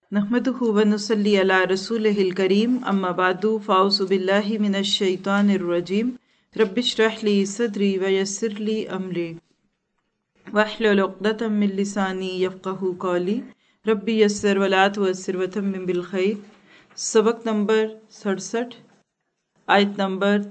नहमदुहु व नुसल्ली अला रसूलिहिल करीम अम्मा बादु फ़ाउज़ु बिल्लाहि मिनश शैतानिर रजीम रब्बिश्रह ली सदरी व यस्सिर ली अमरी वहलुल उक़दतम मिन लिसानी यफ़क़हू क़ौली रब्बी यस्सिर व ला तुअस्सिर व तम्मिम बिल खैर। सबक नंबर 67, आयत नंबर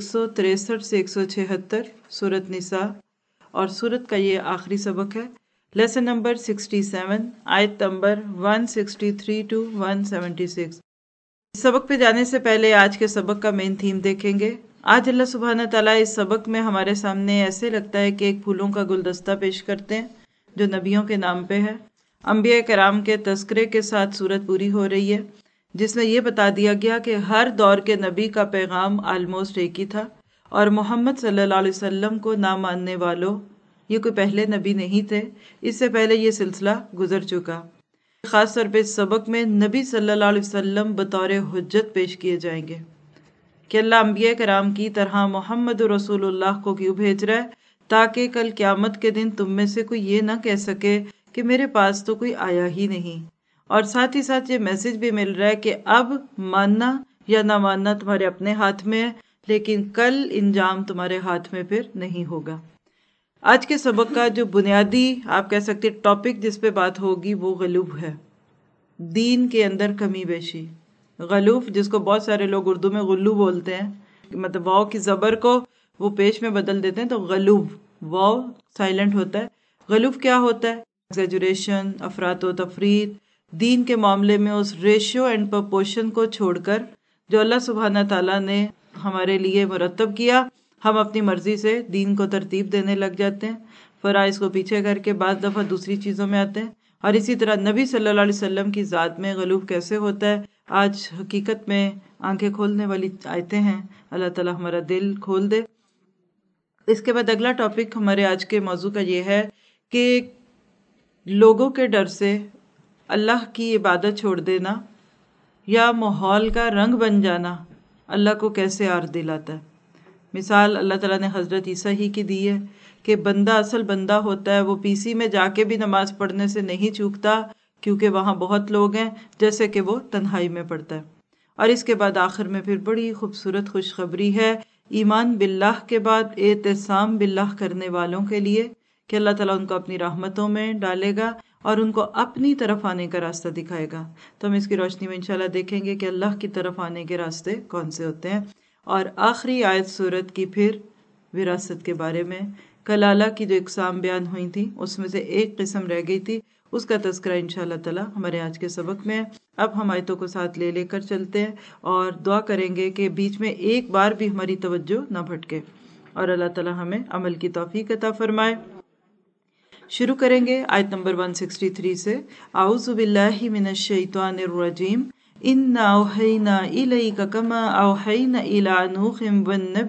163 से 176, सूरत निसा, और सूरत का ये आखिरी सबक है। लेसन नंबर 67, आयत नंबर 163 टू 176। इस सबक पे जाने से पहले आज के सबक का मेन थीम देखेंगे। आज अल्लाह सुब्हाना ताला इस सबक में हमारे सामने ऐसे लगता है कि एक फूलों का गुलदस्ता पेश करते हैं जो नबियों के नाम पे है। अंबिया कराम के तस्करे के साथ सूरत पूरी हो रही है, जिसमें यह बता दिया गया कि हर दौर के नबी का पैगाम आलमोस्ट एक ही था और मोहम्मद सल्लल्लाहु अलैहि वसल्लम को ना मानने वालों, ये कोई पहले नबी नहीं थे, इससे पहले ये सिलसिला गुजर चुका। खास तौर पे इस सबक में नबी सल्लल्लाहु अलैहि वसल्लम बतौर हुज्जत पेश किए जाएंगे कि अल्लाह अंबिया कराम की तरह मोहम्मद रसूलुल्लाह को क्यों भेज रहा है, ताकि कल क़यामत के दिन तुम में से कोई ये ना कह सके कि मेरे पास तो कोई आया ही नहीं। और साथ ही साथ ये मैसेज भी मिल रहा है कि अब मानना या ना मानना तुम्हारे अपने हाथ में है, लेकिन कल इंजाम तुम्हारे हाथ में फिर नहीं होगा। आज के सबक का जो बुनियादी आप कह सकते टॉपिक जिस पे बात होगी वो गलूब है, दीन के अंदर कमी बेशी। गलूब जिसको बहुत सारे लोग उर्दू में गुल्लू बोलते हैं, मतलब वाव की ज़बर को वो पेश में बदल देते हैं, तो गलूब वाव साइलेंट होता है। गलूब क्या होता है? एग्जैजुरेशन, अफरातो तफरीत, दीन के मामले में उस रेशियो एंड प्रपोर्शन को छोड़कर जो अल्लाह सुब्हाना ताला ने हमारे लिए मुरतब किया, हम अपनी मर्जी से दीन को तरतीब देने लग जाते हैं, फ़राइज़ को पीछे करके बाद दफ़ा दूसरी चीज़ों में आते हैं। और इसी तरह नबी सल्लल्लाहु अलैहि वसल्लम की ज़ात में गलूब कैसे होता है, आज हकीकत में आंखें खोलने वाली आयतें हैं। अल्लाह ताला हमारा दिल खोल दे। इसके बाद अगला टॉपिक हमारे आज के मौजू का ये है कि लोगों के डर से अल्लाह की इबादत छोड़ देना या माहौल का रंग बन जाना अल्लाह को कैसे आर दिलाता है। मिसाल अल्लाह ताला ने हज़रत ईसा ही की दी है कि बंदा असल बंदा होता है, वो पीसी में जाके भी नमाज पढ़ने से नहीं चूकता क्योंकि वहाँ बहुत लोग हैं, जैसे कि वो तन्हाई में पढ़ता है। और इसके बाद आखिर में फिर बड़ी खूबसूरत खुशखबरी है ईमान बिल्लाह के बाद एतिसाम बिल्लाह करने वालों के लिए कि अल्लाह ताला उनको अपनी रहमतों में डालेगा और उनको अपनी तरफ आने का रास्ता दिखाएगा। तो हम इसकी रोशनी में इंशाल्लाह देखेंगे कि अल्लाह की तरफ आने के रास्ते कौन से होते हैं। और आखिरी आयत सूरत की फिर विरासत के बारे में, कलाला की जो इकसाम बयान हुई थी उसमें से एक किस्म रह गई थी, उसका तज़किरा इंशाअल्लाह ताला हमारे आज के सबक में है। अब हम आयतों को साथ ले लेकर चलते हैं और दुआ करेंगे कि बीच में एक बार भी हमारी तवज्जो ना भटके और अल्लाह ताला हमें अमल की तौफीक अता फरमाए। शुरू करेंगे आयत नंबर 163 से। आऊज़ु बिल्लाहि मिनश शैतानिर रजीम इन्ना औहैना इलैका कमा औहैना इला नूहिम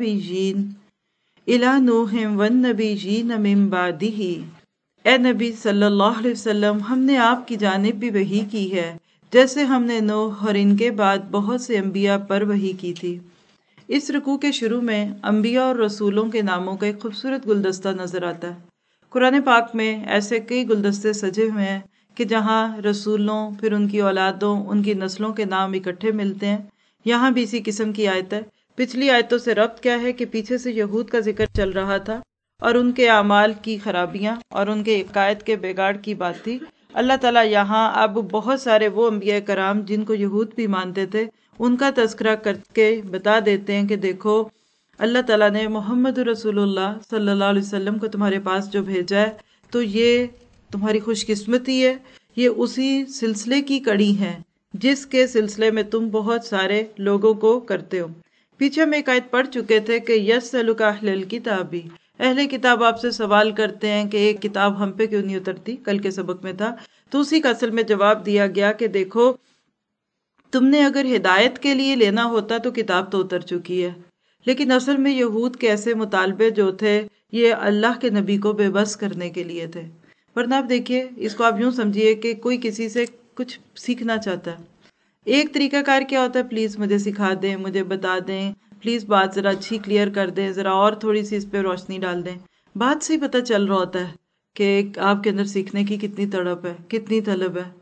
वन नबीयीन मिन बादिही। ए नबी सल्लल्लाहु अलैहि वसल्लम, हमने आपकी जानिब भी वही की है जैसे हमने नूह और इनके बाद बहुत से अंबिया पर वही की थी। इस रुकू के शुरू में अंबिया और रसूलों के नामों का एक खूबसूरत गुलदस्ता नजर आता है। कुरान पाक में ऐसे कई गुलदस्ते सजे हुए हैं कि जहाँ रसूलों, फिर उनकी औलादों, उनकी नस्लों के नाम इकट्ठे मिलते हैं। यहाँ भी इसी किस्म की आयत है। पिछली आयतों से रब्त क्या है कि पीछे से यहूद का जिक्र चल रहा था और उनके अमाल की खराबियाँ और उनके अकायद के बिगाड़ की बात थी। अल्लाह ताला यहाँ अब बहुत सारे वो अंबिया कराम जिनको यहूद भी मानते थे उनका तज़किरा करके बता देते हैं कि देखो अल्लाह ताला ने मोहम्मद रसूलुल्लाह सल्लल्लाहु अलैहि वसल्लम को तुम्हारे पास जो भेजा है, तो ये तुम्हारी खुशकिस्मती है, ये उसी सिलसिले की कड़ी है जिसके सिलसिले में तुम बहुत सारे लोगों को करते हो। पीछे में एक आयत पढ़ चुके थे कि यस्अलुका अहलुल किताबी, अहले किताब आपसे सवाल करते हैं कि एक किताब हम पे क्यों नहीं उतरती, कल के सबक में था। तो उसी का असल में जवाब दिया गया कि देखो तुमने अगर हिदायत के लिए लेना होता तो किताब तो उतर चुकी है, लेकिन असल में यहूद के ऐसे मुतालबे जो थे ये अल्लाह के नबी को बेबस करने के लिए थे। वरना आप देखिए, इसको आप यूं समझिए कि कोई किसी से कुछ सीखना चाहता है, एक तरीकाकार क्या होता है, प्लीज़ मुझे सिखा दें, मुझे बता दें, प्लीज़ बात ज़रा अच्छी क्लियर कर दें, ज़रा और थोड़ी सी इस पर रोशनी डाल दें। बात से ही पता चल रहा होता है कि आपके अंदर सीखने की कितनी तड़प है, कितनी तलब है।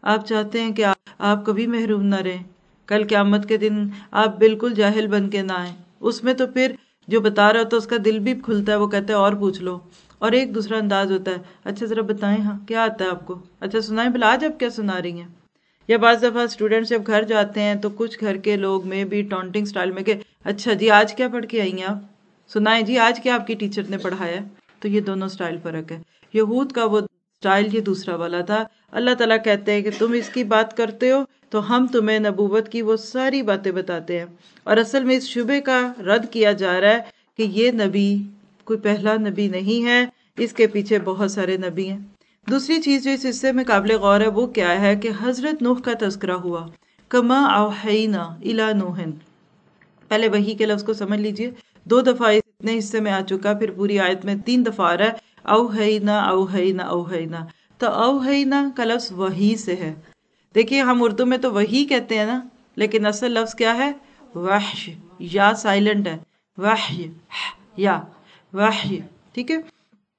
آپ چاہتے ہیں کہ آپ کبھی محروم نہ رہیں، کل قیامت کے دن آپ بالکل جاہل بن کے نہ آئیں۔ اس میں تو پھر جو بتا رہا ہوتا ہے اس کا دل بھی کھلتا ہے، وہ کہتا ہے اور پوچھ لو، اور ایک دوسرا انداز ہوتا ہے، اچھا ذرا بتائیں، ہاں کیا آتا ہے آپ کو، اچھا سنائیں بلا، آج آپ کیا سنا رہی ہیں۔ یا بعض دفعہ اسٹوڈینٹس جب گھر جاتے ہیں تو کچھ گھر کے لوگ میں بھی ٹونٹنگ سٹائل میں کہ اچھا جی آج کیا پڑھ کے آئی ہیں آپ، سنائیں جی آج کیا آپ کی ٹیچر نے پڑھایا۔ تو یہ دونوں سٹائل فرق ہے۔ یہود کا وہ سٹائل یہ دوسرا والا تھا۔ اللہ تعالیٰ کہتے ہیں کہ تم اس کی بات کرتے ہو تو ہم تمہیں نبوت کی وہ ساری باتیں بتاتے ہیں، اور اصل میں اس شبے کا رد کیا جا رہا ہے کہ یہ نبی کوئی پہلا نبی نہیں ہے، اس کے پیچھے بہت سارے نبی ہیں۔ دوسری چیز جو اس حصے میں قابل غور ہے وہ کیا ہے کہ حضرت نوح کا تذکرہ ہوا، کما اوحینا الی نوح۔ پہلے وحی کے لفظ کو سمجھ لیجئے، 2 دفعہ اتنے حصے میں آ چکا، پھر پوری آیت میں 3 دفعہ آ رہا ہے اوحینا اوحینا اوحینا۔ تو اوحینا کا لفظ وحی سے ہے۔ دیکھیے ہم اردو میں تو وحی کہتے ہیں نا، لیکن اصل لفظ کیا ہے؟ وحی، یا سائلنٹ ہے، وحی یا وحی، ٹھیک ہے۔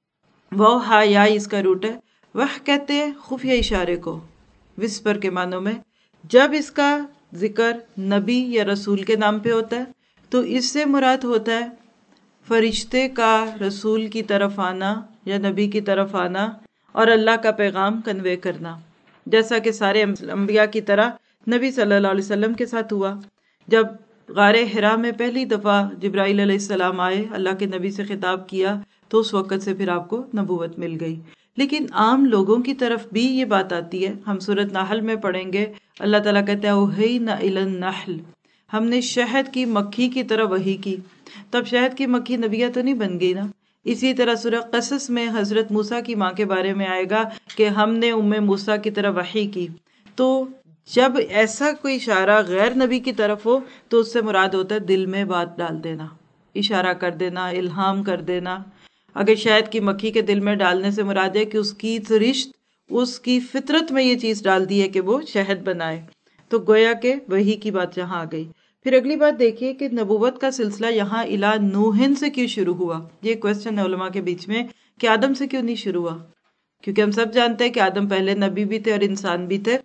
وحا یا اس کا روٹ ہے۔ وح کہتے ہیں خفیہ اشارے کو، وسپر کے معنوں میں۔ جب اس کا ذکر نبی یا رسول کے نام پہ ہوتا ہے تو اس سے مراد ہوتا ہے فرشتے کا رسول کی طرف آنا یا نبی کی طرف آنا اور اللہ کا پیغام کنوے کرنا، جیسا کہ سارے انبیاء کی طرح نبی صلی اللہ علیہ وسلم کے ساتھ ہوا۔ جب غار حرا میں پہلی دفعہ جبرائیل علیہ السلام آئے، اللہ کے نبی سے خطاب کیا، تو اس وقت سے پھر آپ کو نبوت مل گئی۔ لیکن عام لوگوں کی طرف بھی یہ بات آتی ہے، ہم سورۃ نحل میں پڑھیں گے، اللہ تعالیٰ کہتا ہے اوحینا الی النحل، ہم نے شہد کی مکھی کی طرح وحی کی۔ تب شہد کی مکھی نبیہ تو نہیں بن گئی نا۔ اسی طرح سورہ قصص میں حضرت موسیٰ کی ماں کے بارے میں آئے گا کہ ہم نے موسیٰ کی طرح وحی کی۔ تو جب ایسا کوئی اشارہ غیر نبی کی طرف ہو تو اس سے مراد ہوتا ہے دل میں بات ڈال دینا، اشارہ کر دینا، الہام کر دینا۔ اگر شہد کی مکھی کے دل میں ڈالنے سے مراد ہے کہ اس کی سرشت، اس کی فطرت میں یہ چیز ڈال دی ہے کہ وہ شہد بنائے، تو گویا کہ وحی کی بات یہاں آ گئی۔ پھر اگلی بات دیکھیے کہ نبوت کا سلسلہ یہاں الی نوح سے کیوں شروع ہوا۔ یہ کوسچن ہے علماء کے بیچ میں کہ آدم سے کیوں نہیں شروع ہوا، کیونکہ ہم سب جانتے ہیں کہ آدم پہلے نبی بھی تھے اور انسان بھی تھے۔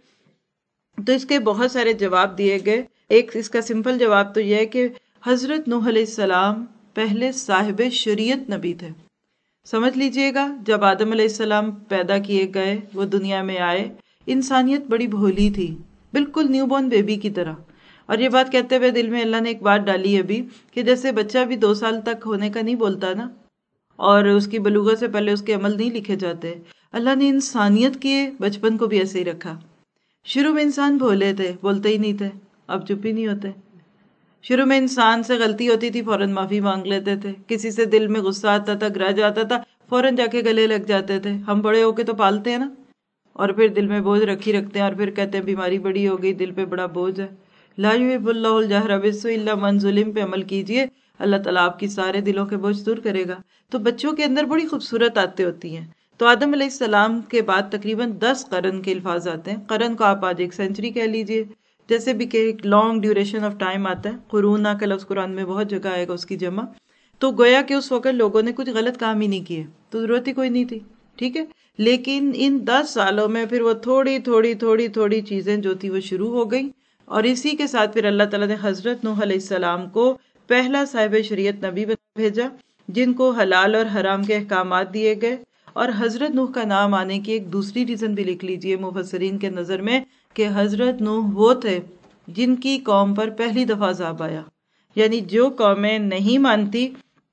تو اس کے بہت سارے جواب دیے گئے۔ ایک اس کا سمپل جواب تو یہ ہے کہ حضرت نوح علیہ السلام پہلے صاحب شریعت نبی تھے۔ سمجھ لیجئے گا، جب آدم علیہ السلام پیدا کیے گئے، وہ دنیا میں آئے، انسانیت بڑی بھولی تھی، بالکل نیو بورن بیبی کی طرح۔ اور یہ بات کہتے ہوئے دل میں اللہ نے ایک بات ڈالی ہے بھی کہ جیسے بچہ بھی 2 سال تک ہونے کا نہیں بولتا نا، اور اس کی بلوغت سے پہلے اس کے عمل نہیں لکھے جاتے، اللہ نے انسانیت کے بچپن کو بھی ایسے ہی رکھا۔ شروع میں انسان بھولے تھے، بولتے ہی نہیں تھے، اب چپ ہی نہیں ہوتے۔ شروع میں انسان سے غلطی ہوتی تھی فوراً معافی مانگ لیتے تھے، کسی سے دل میں غصہ آتا تھا، گرج آتا تھا، فوراً جا کے گلے لگ جاتے تھے۔ ہم بڑے ہو کے تو پالتے ہیں نا، اور پھر دل میں بوجھ رکھتے ہیں، اور پھر کہتے ہیں بیماری بڑی ہو گئی، دل پہ بڑا بوجھ ہے۔ لا یحب اللہ الجہر بالسوء الا من ظلم پہ عمل کیجئے، اللہ تعالیٰ آپ کی سارے دلوں کے بوجھ دور کرے گا۔ تو بچوں کے اندر بڑی خوبصورت عادتیں ہوتی ہیں۔ تو آدم علیہ السلام کے بعد تقریباً 10 قرن کے الفاظ آتے ہیں۔ قرن کو آپ آج 1 سینچری کہہ لیجئے، جیسے بھی کہ ایک لانگ ڈیوریشن آف ٹائم آتا ہے۔ قرون کا لفظ قرآن میں بہت جگہ آئے گا اس کی جمع۔ تو گویا کہ اس وقت لوگوں نے کچھ غلط کام ہی نہیں کیے، تو ضرورت ہی کوئی نہیں تھی، ٹھیک ہے۔ لیکن ان 10 سالوں میں پھر وہ تھوڑی چیزیں جو تھی وہ شروع ہو گئی، اور اسی کے ساتھ پھر اللہ تعالیٰ نے حضرت نوح علیہ السلام کو پہلا صاحب شریعت نبی بھیجا، جن کو حلال اور حرام کے احکامات دیے گئے۔ اور حضرت نوح کا نام آنے کی ایک دوسری ریزن بھی لکھ لیجئے مفسرین کے نظر میں، کہ حضرت نوح وہ تھے جن کی قوم پر پہلی دفعہ عذاب آیا، یعنی جو قومیں نہیں مانتی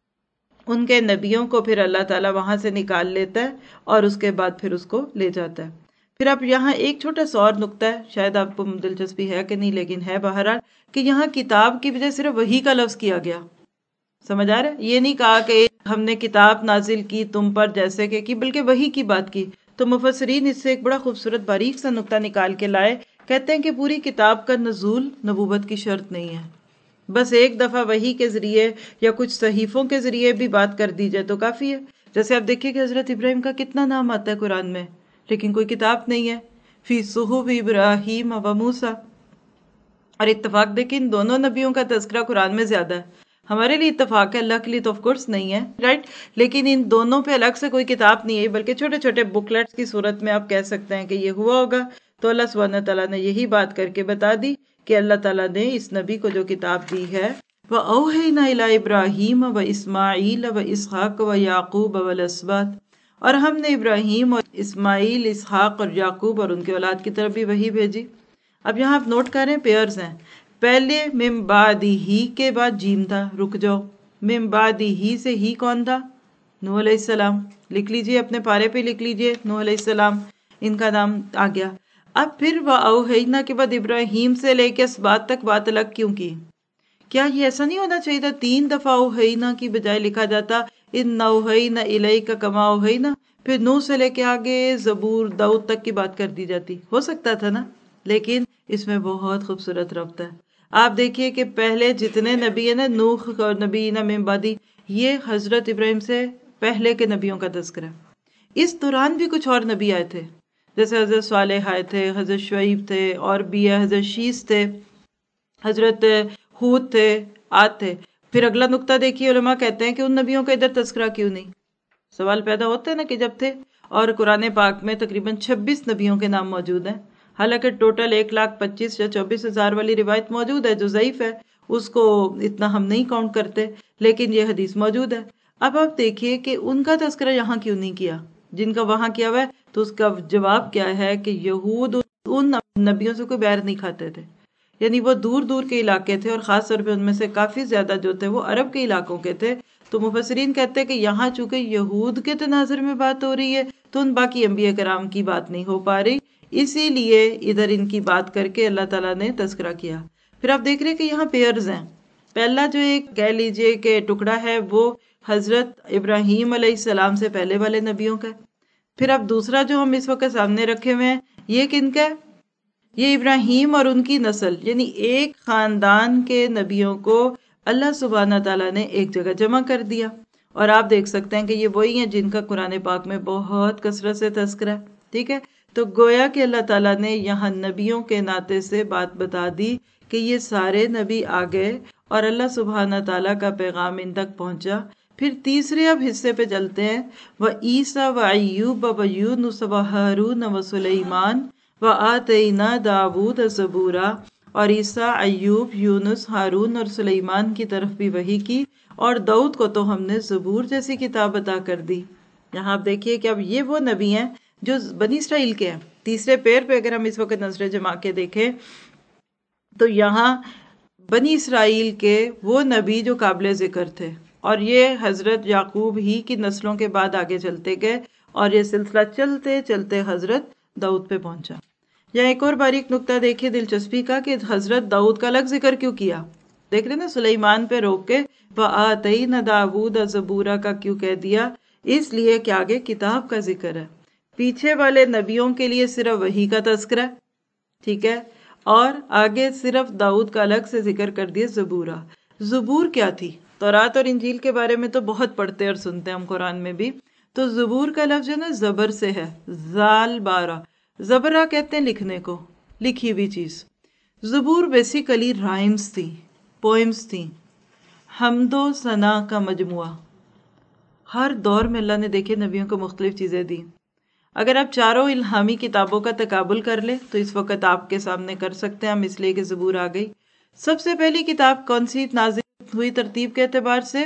ان کے نبیوں کو پھر اللہ تعالیٰ وہاں سے نکال لیتا ہے اور اس کے بعد پھر اس کو لے جاتا ہے۔ پھر اب یہاں ایک چھوٹا سا اور نقطہ ہے، شاید آپ کو دلچسپی ہے کہ نہیں، لیکن ہے بہرحال، کہ یہاں کتاب کی وجہ صرف وحی کا لفظ کیا گیا۔ سمجھ آ رہا ہے؟ یہ نہیں کہا کہ ہم نے کتاب نازل کی تم پر جیسے کہ کی، بلکہ وحی کی بات کی۔ تو مفسرین اس سے ایک بڑا خوبصورت باریک سا نقطہ نکال کے لائے، کہتے ہیں کہ پوری کتاب کا نزول نبوت کی شرط نہیں ہے، بس ایک دفعہ وحی کے ذریعے یا کچھ صحیفوں کے ذریعے بھی بات کر دی جائے تو کافی ہے۔ جیسے آپ دیکھیے کہ حضرت ابراہیم کا کتنا نام آتا ہے قرآن میں، لیکن کوئی کتاب نہیں ہے۔ فی صحف ابراہیم و موسیٰ، اور اتفاق دیکھیں ان دونوں نبیوں کا تذکرہ قرآن میں زیادہ ہے۔ ہمارے لیے اتفاق ہے، اللہ کے لیے تو آف کورس نہیں ہے، رائٹ، لیکن ان دونوں پہ الگ سے کوئی کتاب نہیں ہے، بلکہ چھوٹے چھوٹے بکلیٹس کی صورت میں آپ کہہ سکتے ہیں کہ یہ ہوا ہوگا۔ تو اللہ سبحانہ تعالیٰ نے یہی بات کر کے بتا دی کہ اللہ تعالیٰ نے اس نبی کو جو کتاب دی ہے وَأَوْحَيْنَا إِلَىٰ إِبْرَاهِيمَ وَإِسْمَاعِيلَ وَإِسْحَاقَ وَيَعْقُوبَ وَالْأَسْبَاطِ، اور ہم نے ابراہیم اور اسماعیل، اسحاق اور یعقوب اور ان کے اولاد کی طرف بھی وحی بھیجی۔ اب یہاں آپ نوٹ کریں پیئرز ہیں، پہلے من بعدہ کے بعد جیم تھا، رک جاؤ، من بعدہ سے ہی کون تھا؟ نوح علیہ السلام، لکھ لیجئے اپنے پارے پہ، لکھ لیجئے نوح علیہ السلام، ان کا نام آ گیا۔ اب پھر وَأَوْحَيْنَا کے بعد ابراہیم سے لے کے اسباط تک بات الگ کیوں کی؟ کیا یہ ایسا نہیں ہونا چاہیے تھا 3 دفعہ اوحینا کی بجائے لکھا جاتا اِنَّا اوحینا اِلَيْكَ كَمَا اوحینا، پھر نوح سے لے کے آگے زبور داؤد تک کی بات کر دی جاتی؟ ہو سکتا تھا نا، لیکن اس میں بہت خوبصورت ربط ہے۔ آپ دیکھیے کہ پہلے جتنے نبی ہیں نا، نوح اور نبینا من بعدہ، یہ حضرت ابراہیم سے پہلے کے نبیوں کا تذکرہ ہے۔ اس دوران بھی کچھ اور نبی آئے تھے، جیسے حضرت صالح آئے تھے، حضرت شعیب تھے، اور بھی ہے حضرت شیس تھے، حضرت ہود تھے، عاد تھے۔ پھر اگلا نقطہ دیکھیے، علماء کہتے ہیں کہ ان نبیوں کا ادھر تذکرہ کیوں نہیں؟ سوال پیدا ہوتا ہے نا کہ جب تھے، اور قرآن پاک میں تقریباً 26 نبیوں کے نام موجود ہیں، حالانکہ ٹوٹل 1,25,000 یا 24,000 والی روایت موجود ہے جو ضعیف ہے، اس کو اتنا ہم نہیں کاؤنٹ کرتے، لیکن یہ حدیث موجود ہے۔ اب آپ دیکھیے کہ ان کا تذکرہ یہاں کیوں نہیں کیا جن کا وہاں کیا ہوا ہے؟ تو اس کا جواب کیا ہے کہ یہود ان نبیوں سے کوئی بیر نہیں کھاتے تھے، یعنی وہ دور دور کے علاقے تھے، اور خاص طور پہ ان میں سے کافی زیادہ جو تھے وہ عرب کے علاقوں کے تھے۔ تو مفسرین کہتے ہیں کہ یہاں چونکہ یہود کے تناظر میں بات ہو رہی ہے تو ان باقی انبیاء کرام کی بات نہیں ہو پا رہی، اسی لیے ادھر ان کی بات کر کے اللہ تعالیٰ نے تذکرہ کیا۔ پھر آپ دیکھ رہے کہ یہاں پیئرز ہیں، پہلا جو ایک کہہ لیجئے کہ ٹکڑا ہے وہ حضرت ابراہیم علیہ السلام سے پہلے والے نبیوں کا ہے۔ پھر اب دوسرا جو ہم اس وقت سامنے رکھے ہوئے ہیں، یہ کن کا ہے؟ یہ ابراہیم اور ان کی نسل، یعنی ایک خاندان کے نبیوں کو اللہ سبحانہ تعالیٰ نے ایک جگہ جمع کر دیا، اور آپ دیکھ سکتے ہیں کہ یہ وہی ہیں جن کا قرآن پاک میں بہت کثرت سے تذکرہ ہے، ٹھیک ہے؟ تو گویا کہ اللہ تعالیٰ نے یہاں نبیوں کے ناطے سے بات بتا دی کہ یہ سارے نبی آ گئے اور اللہ سبحانہ تعالیٰ کا پیغام ان تک پہنچا۔ پھر تیسرے اب حصے پہ چلتے ہیں، وَعِیسیٰ وَأَیُّوبَ وَیونس وَہارون وسلیمان وَآتَیْنَا دَاوُودَ زبورا، اور عیسیٰ، ایوب، یونس، ہارون اور سلیمان کی طرف بھی وحی کی، اور داؤد کو تو ہم نے زبور جیسی کتاب عطا کر دی۔ یہاں آپ دیکھیے کہ اب یہ وہ نبی ہیں جو بنی اسرائیل کے ہیں۔ تیسرے پیر پہ اگر ہم اس وقت نظر جما کے دیکھیں تو یہاں بنی اسرائیل کے وہ نبی جو قابل ذکر تھے، اور یہ حضرت یعقوب ہی کی نسلوں کے بعد آگے چلتے گئے، اور یہ سلسلہ چلتے چلتے حضرت داؤد پہ پہنچا۔ یا ایک اور باریک نقطہ دیکھیے دلچسپی کا کہ حضرت داؤد کا الگ ذکر کیوں کیا؟ دیکھ رہے نا، سلیمان پہ روک کے وَآتَيْنَا دَاوُودَ زَبُورًا کا کیوں کہہ دیا؟ اس لیے کہ آگے کتاب کا ذکر ہے، پیچھے والے نبیوں کے لیے صرف وحی کا تذکرہ، ٹھیک ہے، اور آگے صرف داؤد کا الگ سے ذکر کر دیا زبورا۔ زبور کیا تھی؟ تورات اور انجیل کے بارے میں تو بہت پڑھتے اور سنتے ہیں ہم قرآن میں بھی، تو زبور کا لفظ جو ہے نا زبر سے ہے، زال بارہ، زبرہ کہتے ہیں لکھنے کو، لکھی ہوئی چیز۔ زبور بیسیکلی رائمز تھی، پوئمز تھیں، حمد و ثنا کا مجموعہ۔ ہر دور میں اللہ نے دیکھے نبیوں کو مختلف چیزیں دی۔ اگر آپ چاروں الہامی کتابوں کا تقابل کر لیں تو اس وقت آپ کے سامنے کر سکتے ہیں ہم، اس لیے کہ زبور آ گئی۔ سب سے پہلی کتاب کون سی نازل ہوئی ترتیب کے اعتبار سے؟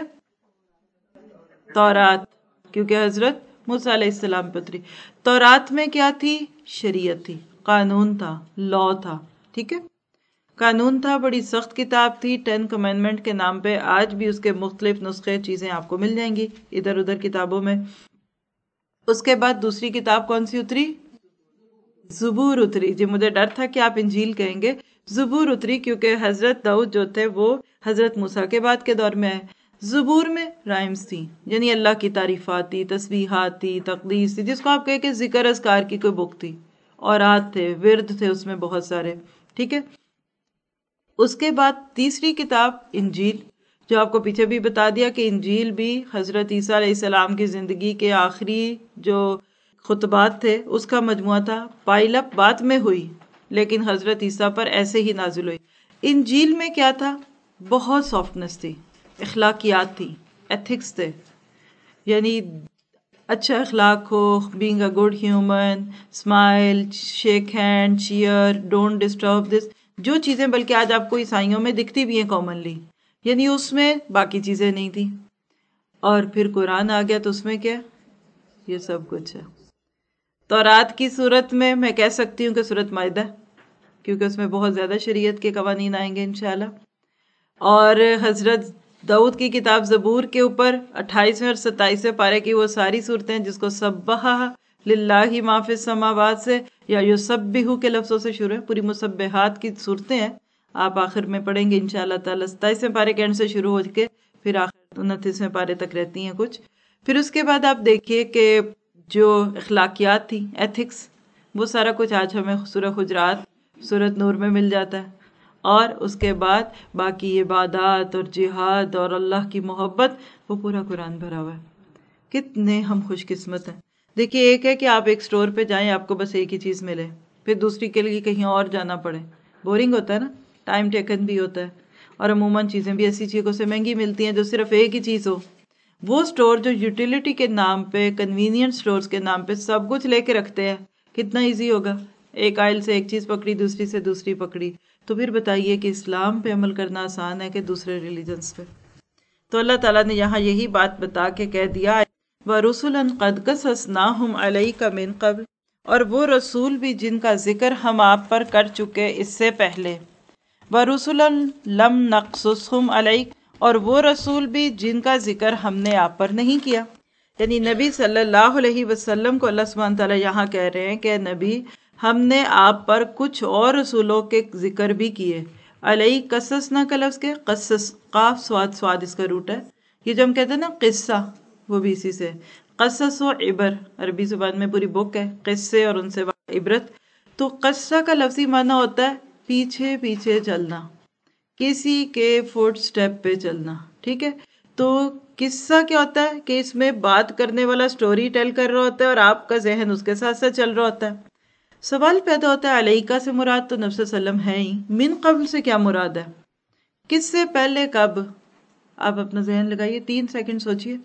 تورات، کیونکہ حضرت موسیٰ علیہ السلام پہ اتری۔ تورات میں کیا تھی؟ شریعت تھی، قانون تھا، لا تھا، ٹھیک ہے، قانون تھا، بڑی سخت کتاب تھی، 10 کمینڈمنٹ کے نام پہ آج بھی اس کے مختلف نسخے چیزیں آپ کو مل جائیں گی ادھر ادھر کتابوں میں۔ اس کے بعد دوسری کتاب کون سی اتری؟ زبور اتری۔ جی مجھے ڈر تھا کہ آپ انجیل کہیں گے، زبور اتری، کیونکہ حضرت داؤد جو تھے وہ حضرت موسیٰ کے بعد کے دور میں آئے۔ زبور میں رائمز تھی، یعنی اللہ کی تعریفات تھی، تسبیحات تھی، تقدیس تھی، جس کو آپ کہیں کہ ذکر اذکار کی کوئی بک تھی، اوراد تھے، ورد تھے اس میں بہت سارے، ٹھیک ہے۔ اس کے بعد تیسری کتاب انجیل، جو آپ کو پیچھے بھی بتا دیا کہ انجیل بھی حضرت عیسیٰ علیہ السلام کی زندگی کے آخری جو خطبات تھے اس کا مجموعہ تھا، پائل اپ بعد میں ہوئی لیکن حضرت عیسیٰ پر ایسے ہی نازل ہوئی۔ انجیل میں کیا تھا؟ بہت سافٹنس تھی، اخلاقیات تھی، ایتھکس تھے، یعنی اچھا اخلاق ہو، being a good human, smile, shake hand, cheer, don't disturb this, جو چیزیں بلکہ آج آپ کو عیسائیوں میں دکھتی بھی ہیں کامنلی، یعنی اس میں باقی چیزیں نہیں تھی. اور پھر قرآن آ گیا تو اس میں کیا، یہ سب کچھ ہے. تورات کی صورت میں کہہ سکتی ہوں کہ سورۃ مائدہ، کیونکہ اس میں بہت زیادہ شریعت کے قوانین آئیں گے انشاءاللہ. اور حضرت داؤد کی کتاب زبور کے اوپر 28ویں اور 27ویں پارے کی وہ ساری صورتیں جس کو سبح للہ ما فی السماوات سے یا یسبح کے لفظوں سے شروع ہے، پوری مسبحات کی صورتیں ہیں. آپ آخر میں پڑھیں گے انشاءاللہ تعالی. 27ویں پارے کے اینڈ سے شروع ہو کے پھر آخر 29ویں پارے تک رہتی ہیں کچھ. پھر اس کے بعد آپ دیکھیے کہ جو اخلاقیات تھی، ایتھکس، وہ سارا کچھ آج ہمیں سورہ حجرات، سورۃ نور میں مل جاتا ہے. اور اس کے بعد باقی عبادات اور جہاد اور اللہ کی محبت، وہ پورا قرآن بھرا ہوا ہے. کتنے ہم خوش قسمت ہیں. دیکھیے ایک ہے کہ آپ ایک سٹور پہ جائیں، آپ کو بس ایک ہی چیز ملے، پھر دوسری کے لیے کہیں اور جانا پڑے، بورنگ ہوتا ہے نا، ٹائم ٹیکن بھی ہوتا ہے. اور عموماً چیزیں بھی ایسی چیزوں سے مہنگی ملتی ہیں جو صرف ایک ہی چیز ہو. وہ سٹور جو یوٹیلیٹی کے نام پہ، کنوینئنس سٹورز کے نام پہ سب کچھ لے کے رکھتے ہیں، کتنا ایزی ہوگا، ایک آئل سے ایک چیز پکڑی، دوسری سے دوسری پکڑی. تو پھر بتائیے کہ اسلام پہ عمل کرنا آسان ہے کہ دوسرے ریلیجنز پہ؟ تو اللہ تعالیٰ نے یہاں یہی بات بتا کے کہہ دیا، وَرُسُلًا قَدْ قَصَصْنَاهُمْ عَلَيْكَ مِن قَبْلُ، اور وہ رسول بھی جن کا ذکر ہم آپ پر کر چکے اس سے پہلے. وَرُسُلًا لَمْ نَقْصُصْهُمْ عَلَيْكَ، اور وہ رسول بھی جن کا ذکر ہم نے آپ پر نہیں کیا. یعنی نبی صلی اللہ علیہ وسلم کو اللہ سبحانہ تعالیٰ یہاں کہہ رہے ہیں کہ نبی، ہم نے آپ پر کچھ اور رسولوں کے ذکر بھی کیے. علیہ قصصنا کا لفظ کے قصص، قاف سواد، سواد اس کا روٹ ہے. یہ جو ہم کہتے ہیں نا قصہ، وہ بھی اسی سے. قصص و عبر، عربی زبان میں پوری بک ہے قصے اور ان سے عبرت. تو قصہ کا لفظی معنی ہوتا ہے پیچھے پیچھے چلنا، کسی کے فوٹ سٹیپ پہ چلنا. ٹھیک ہے، تو قصہ کیا ہوتا ہے کہ اس میں بات کرنے والا سٹوری ٹیل کر رہا ہوتا ہے اور آپ کا ذہن اس کے ساتھ ساتھ چل رہا ہوتا ہے. سوال پیدا ہوتا ہے علیکہ سے مراد تو نبی صلی اللہ علیہ وسلم ہے ہی، من قبل سے کیا مراد ہے؟ کس سے پہلے کب؟ آپ اپنا ذہن لگائیے، 3 سیکنڈ سوچئے.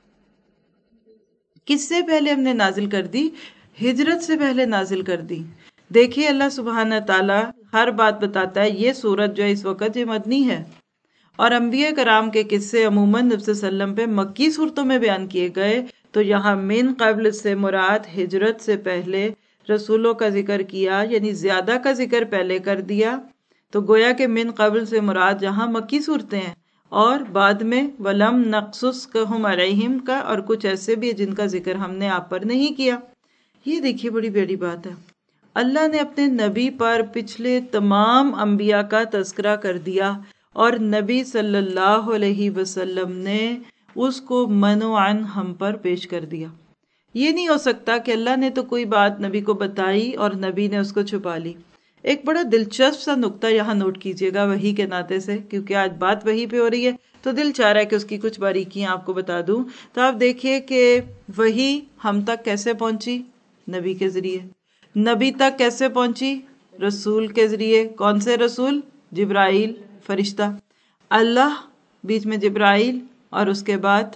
کس سے پہلے ہم نے نازل کر دی؟ ہجرت سے پہلے نازل کر دی. دیکھیے اللہ سبحانہ تعالیٰ ہر بات بتاتا ہے. یہ سورت جو ہے اس وقت یہ مدنی ہے، اور انبیاء کرام کے قصے عموماً نبی صلی اللہ علیہ وسلم پہ مکی صورتوں میں بیان کیے گئے. تو یہاں من قبل سے مراد ہجرت سے پہلے رسولوں کا ذکر کیا، یعنی زیادہ کا ذکر پہلے کر دیا. تو گویا کہ من قبل سے مراد یہاں مکی صورتیں ہیں، اور بعد میں وَلَمْ نَقْصُصْكَهُمْ عَلَيْهِمْ کا، اور کچھ ایسے بھی جن کا ذکر ہم نے آپ پر نہیں کیا. یہ دیکھیے بڑی بڑی بات ہے. اللہ نے اپنے نبی پر پچھلے تمام انبیاء کا تذکرہ کر دیا، اور نبی صلی اللہ علیہ وسلم نے اس کو منوعاً ہم پر پیش کر دیا. یہ نہیں ہو سکتا کہ اللہ نے تو کوئی بات نبی کو بتائی اور نبی نے اس کو چھپا لی. ایک بڑا دلچسپ سا نقطہ یہاں نوٹ کیجئے گا وحی کے ناطے سے، کیونکہ آج بات وحی پہ ہو رہی ہے تو دل چاہ رہا ہے کہ اس کی کچھ باریکیاں آپ کو بتا دوں. تو آپ دیکھیے کہ وحی ہم تک کیسے پہنچی؟ نبی کے ذریعے. نبی تک کیسے پہنچی؟ رسول کے ذریعے. کون سے رسول؟ جبرائیل فرشتہ. اللہ بیچ میں جبرائیل، اور اس کے بعد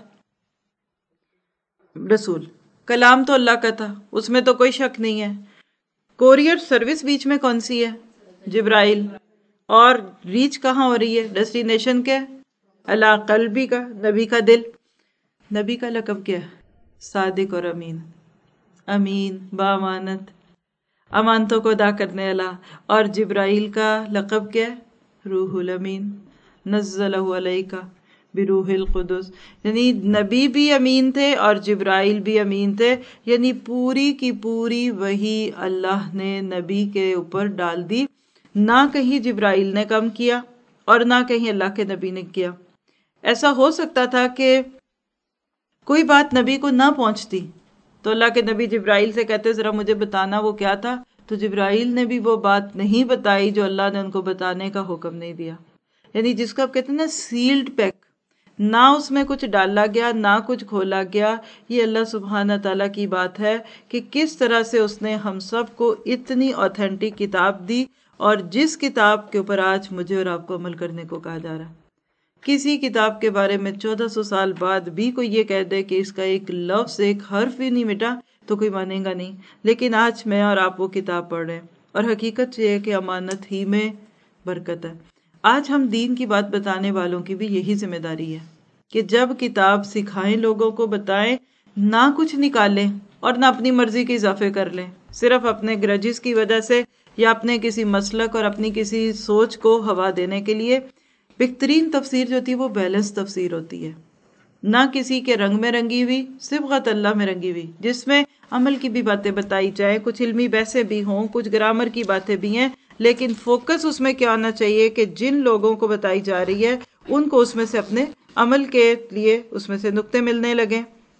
رسول. کلام تو اللہ کا تھا، اس میں تو کوئی شک نہیں ہے. کوریئر سروس بیچ میں کون سی ہے؟ جبرائیل. اور ریچ کہاں ہو رہی ہے؟ ڈیسٹینیشن کیا ہے؟ اللہ قلبی کا، نبی کا دل. نبی کا لقب کیا ہے؟ صادق اور امین. امین، بامانت، امانتوں کو ادا کرنے والا. اور جبرائیل کا لقب کیا ہے؟ روح الامین. نزلہ علیکہ بروح القدس. یعنی نبی بھی امین تھے اور جبرائیل بھی امین تھے. یعنی پوری کی پوری وحی اللہ نے نبی کے اوپر ڈال دی. نہ کہیں جبرائیل نے کم کیا اور نہ کہیں اللہ کے نبی نے کیا. ایسا ہو سکتا تھا کہ کوئی بات نبی کو نہ پہنچتی تو اللہ کے نبی جبرائیل سے کہتے ذرا مجھے بتانا وہ کیا تھا، تو جبرائیل نے بھی وہ بات نہیں بتائی جو اللہ نے ان کو بتانے کا حکم نہیں دیا. یعنی جس کو آپ کہتے ہیں نا سیلڈ پیک، نہ اس میں کچھ ڈالا گیا نہ کچھ کھولا گیا. یہ اللہ سبحانہ تعالیٰ کی بات ہے کہ کس طرح سے اس نے ہم سب کو اتنی اوتھینٹک کتاب دی، اور جس کتاب کے اوپر آج مجھے اور آپ کو عمل کرنے کو کہا جا رہا ہے. کسی کتاب کے بارے میں 1400 سال بعد بھی کوئی یہ کہہ دے کہ اس کا ایک لفظ ایک حرف بھی نہیں مٹا تو کوئی مانے گا نہیں. لیکن آج میں اور آپ وہ کتاب پڑھ رہے ہیں اور حقیقت یہ ہے کہ امانت ہی میں برکت ہے. آج ہم دین کی بات بتانے والوں کی بھی یہی ذمہ داری ہے کہ جب کتاب سکھائیں لوگوں کو بتائیں، نہ کچھ نکالیں اور نہ اپنی مرضی کے اضافے کر لیں صرف اپنے گرجز کی وجہ سے یا اپنے کسی مسلک اور اپنی کسی سوچ کو ہوا دینے کے لیے. بہترین تفسیر جو ہوتی ہے وہ بیلنس تفسیر ہوتی ہے، نہ کسی کے رنگ میں رنگی ہوئی، صبغت اللہ میں رنگی ہوئی، جس میں عمل کی بھی باتیں بتائی جائیں، کچھ علمی بحثیں بھی ہوں، کچھ گرامر کی باتیں بھی ہیں، لیکن فوکس اس میں کیا ہونا چاہیے کہ جن لوگوں کو بتائی جا رہی ہے ان کو اس میں سے اپنے عمل کے لیے اس میں سے نقطے ملنے لگیں.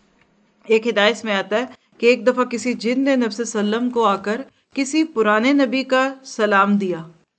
ایک ہدایت میں آتا ہے کہ ایک دفعہ کسی جن نے نبی صلی اللہ علیہ وسلم کو آ کر کسی پرانے نبی کا سلام دیا.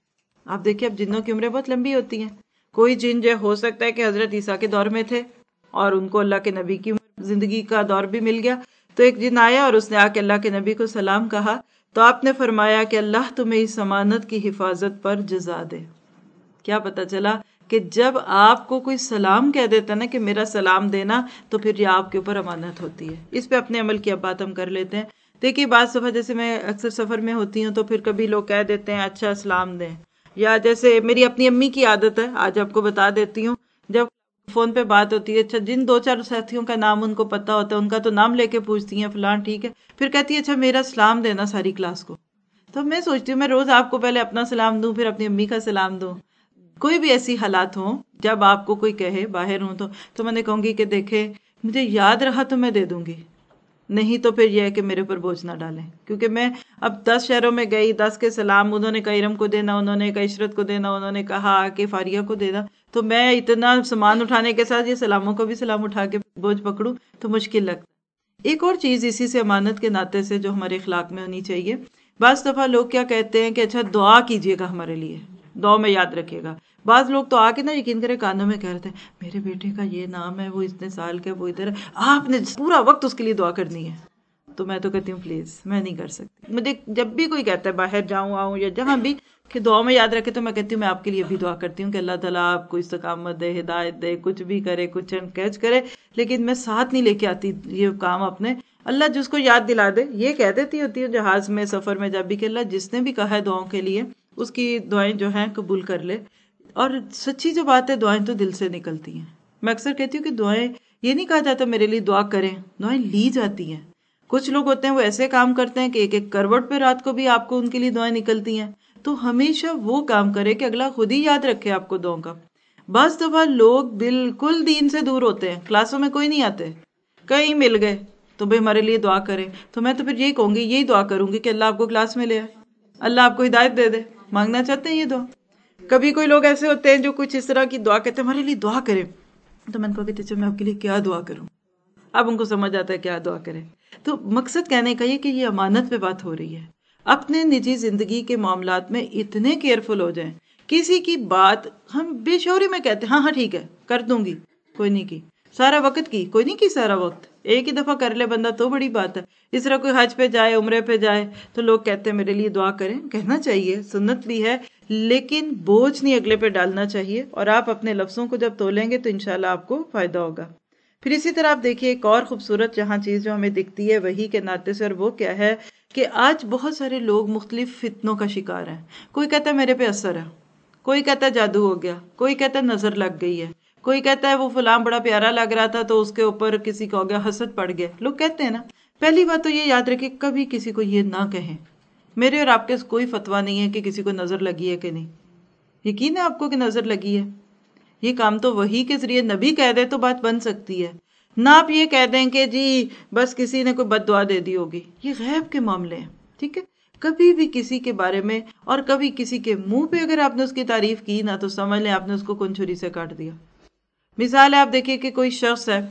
آپ دیکھیں اب جنوں کی عمریں بہت لمبی ہوتی ہیں. کوئی جن جو ہو سکتا ہے کہ حضرت عیسیٰ کے دور میں تھے اور ان کو اللہ کے نبی کی زندگی کا دور بھی مل گیا. تو ایک جن آیا اور اس نے آ کے اللہ کے نبی کو سلام کہا تو آپ نے فرمایا کہ اللہ تمہیں اس امانت کی حفاظت پر جزا دے. کیا پتہ چلا کہ جب آپ کو کوئی سلام کہہ دیتا نا کہ میرا سلام دینا، تو پھر یہ آپ کے اوپر امانت ہوتی ہے. اس پہ اپنے عمل کی اب بات ہم کر لیتے ہیں. دیکھیے بعض دفعہ جیسے میں اکثر سفر میں ہوتی ہوں تو پھر کبھی لوگ کہہ دیتے ہیں اچھا سلام دیں، یا جیسے میری اپنی امی کی عادت ہے، آج آپ کو بتا دیتی ہوں، جب فون پہ بات ہوتی ہے اچھا جن دو چار ساتھیوں کا نام ان کو پتا ہوتا ہے ان کا تو نام لے کے پوچھتی ہیں فلاں ٹھیک ہے، پھر کہتی ہے اچھا میرا سلام دینا ساری کلاس کو. تو میں سوچتی ہوں میں روز آپ کو پہلے اپنا سلام دوں پھر اپنی امی کا سلام دوں. کوئی بھی ایسی حالات ہوں جب آپ کو کوئی کہے باہر ہوں تو میں نے کہوں گی کہ دیکھیں مجھے یاد رہا تو میں دے دوں گی، نہیں تو پھر یہ ہے کہ میرے پر بوجھ نہ ڈالیں. کیونکہ میں اب 10 شہروں میں گئی، 10 کے سلام، انہوں نے کہا ارم کو دینا، انہوں نے کہا عشرت کو دینا، انہوں نے کہا کہ فاریہ کو دینا، تو میں اتنا سامان اٹھانے کے ساتھ یہ سلاموں کو بھی سلام اٹھا کے بوجھ پکڑوں تو مشکل لگتا. ایک اور چیز اسی سے امانت کے ناطے سے جو ہمارے اخلاق میں ہونی چاہیے، بعض دفعہ لوگ کیا کہتے ہیں کہ اچھا دعا کیجئے گا ہمارے لیے، دعا میں یاد رکھے گا. بعض لوگ تو آ کے نا یقین کرے کانوں میں کہہ رہے ہیں میرے بیٹے کا یہ نام ہے، وہ اتنے سال کا، وہ ادھر ہے، آپ نے پورا وقت اس کے لیے دعا کرنی ہے. تو میں تو کہتی ہوں پلیز میں نہیں کر سکتی. مجھے جب بھی کوئی کہتا ہے باہر جاؤں آؤں یا جہاں بھی کہ دعا میں یاد رکھے تو میں کہتی ہوں میں آپ کے لیے بھی دعا کرتی ہوں کہ اللہ تعالیٰ آپ کو استقامت دے، ہدایت دے، کچھ بھی کرے، کچھ کیچ کرے، لیکن میں ساتھ نہیں لے کے آتی یہ کام اپنے. اللہ جس کو یاد دلا دے یہ کہہ دیتی ہوتی ہے جہاز میں سفر میں جب بھی کہ اللہ جس نے بھی کہا ہے دعاؤں کے لیے اس کی دعائیں جو ہیں قبول کر لے. اور سچی جو بات ہے دعائیں تو دل سے نکلتی ہیں. میں اکثر کہتی ہوں کہ دعائیں یہ نہیں کہا جاتا میرے لیے دعا کریں، دعائیں لی جاتی ہیں. کچھ لوگ ہوتے ہیں وہ ایسے کام کرتے ہیں کہ ایک ایک کروٹ پہ رات کو بھی آپ کو ان کے لیے دعائیں نکلتی ہیں. تو ہمیشہ وہ کام کرے کہ اگلا خود ہی یاد رکھے آپ کو دعاؤں کا. بعض دفعہ لوگ بالکل دین سے دور ہوتے ہیں، کلاسوں میں کوئی نہیں آتے، کہیں مل گئے تو بھائی ہمارے لیے دعا کریں. تو میں تو پھر یہی کہوں گی، یہی دعا کروں گی کہ اللہ آپ کو کلاس میں لے آئے، اللہ آپ کو ہدایت دے دے. مانگنا چاہتے ہیں یہ دعا. کبھی کوئی لوگ ایسے ہوتے ہیں جو کچھ اس طرح کی دعا کہتے ہیں ہمارے لیے دعا کریں، تو میں نے کہا کہ ٹیچر میں آپ کے لیے کیا دعا کروں. اب ان کو سمجھ آتا ہے کیا دعا کریں. تو مقصد کہنے کا یہ کہ یہ امانت پہ بات ہو رہی ہے. اپنے نجی زندگی کے معاملات میں اتنے کیئرفل ہو جائیں، کسی کی بات ہم بے شعوری میں کہتے ہیں ہاں ہاں ٹھیک ہے کر دوں گی، کوئی نہیں کی. سارا وقت کی کوئی نہیں کی، سارا وقت ایک ہی دفعہ کر لے بندہ تو بڑی بات ہے. اس طرح کوئی حج پہ جائے، عمرے پہ جائے تو لوگ کہتے ہیں میرے لیے دعا کریں. کہنا چاہیے، سنت بھی ہے، لیکن بوجھ نہیں اگلے پہ ڈالنا چاہیے. اور آپ اپنے لفظوں کو جب تولیں گے تو انشاءاللہ آپ کو فائدہ ہوگا. پھر اسی طرح آپ دیکھیے ایک اور خوبصورت جہاں چیز جو ہمیں دکھتی ہے وہی کے ناطے سے، اور وہ کیا ہے کہ آج بہت سارے لوگ مختلف فتنوں کا شکار ہیں. کوئی کہتا ہے میرے پہ اثر ہے، کوئی کہتا ہے جادو ہو گیا، کوئی کہتا ہے نظر لگ گئی ہے، کوئی کہتا ہے وہ فلاں بڑا پیارا لگ رہا تھا تو اس کے اوپر کسی کا ہو گیا، حسد پڑ گیا. لوگ کہتے ہیں نا. پہلی بات تو یہ یاد رکھیں کبھی کسی کو یہ نہ کہیں. میرے اور آپ کے کوئی فتویٰ نہیں ہے کہ کسی کو نظر لگی ہے کہ نہیں. یقین ہے آپ کو کہ نظر لگی ہے؟ یہ کام تو وحی کے ذریعے نبی کہہ دے تو بات بن سکتی ہے. نہ آپ یہ کہہ دیں کہ جی بس کسی نے کوئی بد دعا دے دی ہوگی. یہ غیب کے معاملے ہیں، ٹھیک ہے. کبھی بھی کسی کے بارے میں اور کبھی کسی کے منہ پہ اگر آپ نے اس کی تعریف کی نا تو سمجھ لیں آپ نے اس کو کون چھری سے کاٹ دیا. مثال ہے، آپ دیکھیے کہ کوئی شخص ہے